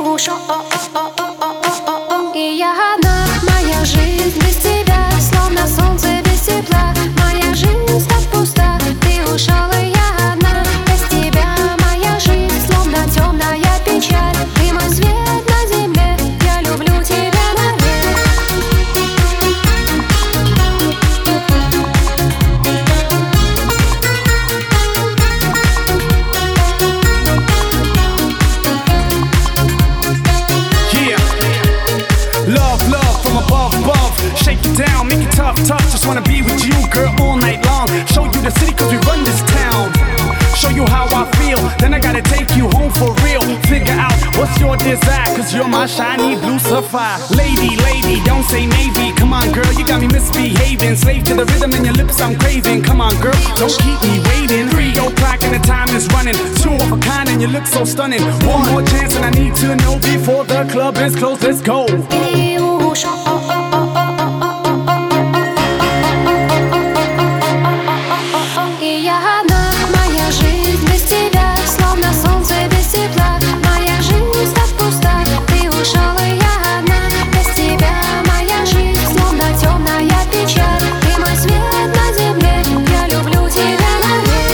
ушел. И я одна, моя жизнь без тебя, словно солнце без тепла. Моя жизнь так пуста, ты ушел, и я одна. Без тебя моя жизнь словно темная печаль. Ты мой свет на земле, я люблю тебя навек. Love, love from above, above. Shake it down, make it tough, tough. Just wanna be with you, girl, all night long. Show you the city cause we run this town. Show you how I feel, then I gotta take you home for real. Figure out what's your desire, cause you're my shiny blue sapphire. Lady, lady, don't say maybe. Come on, girl, you got me misbehaving. Slave to the rhythm in your lips, I'm craving. Come on, girl, don't keep me waiting. 3 o'clock and the time is running. 2 of a kind and you look so stunning. One more chance and I need to know before the club is closed. Let's go. И ушел. И я одна, моя жизнь без тебя, словно солнце без тепла. Моя жизнь так пуста, ты ушел, и я одна. Без тебя моя жизнь словно темная печаль. Ты мой свет на земле, я люблю тебя навек.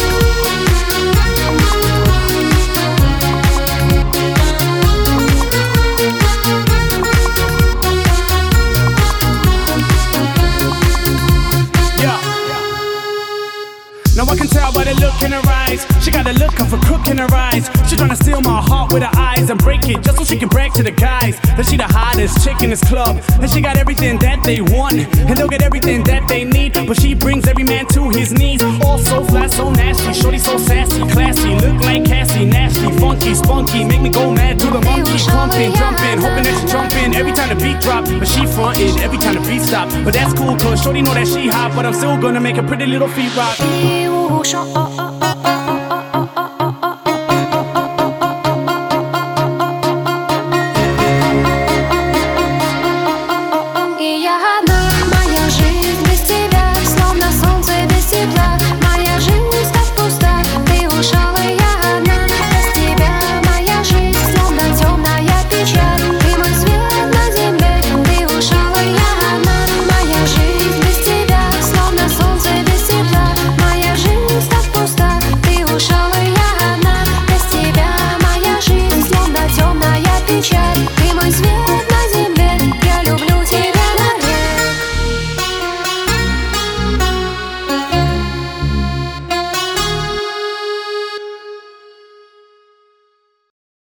Now I can tell by the look in her eyes. She got a look of a crook in her eyes. She tryna steal my heart with her eyes and break it just so she can brag to the guys that she the hottest chick in this club. And she got everything that they want, and they'll get everything that they need. But she brings every man to his knees. All so flat, so nasty. Shorty so sassy, classy. Look like Cassie, nasty, funky, spunky. Make me go mad, do the monkey, clumping, jumping, hoping that she jumping every time the beat drop. But she frontin' every time the beat stop. But that's cool, cause Shorty know that she hot. But I'm still gonna make her pretty little feet rock. И ушел.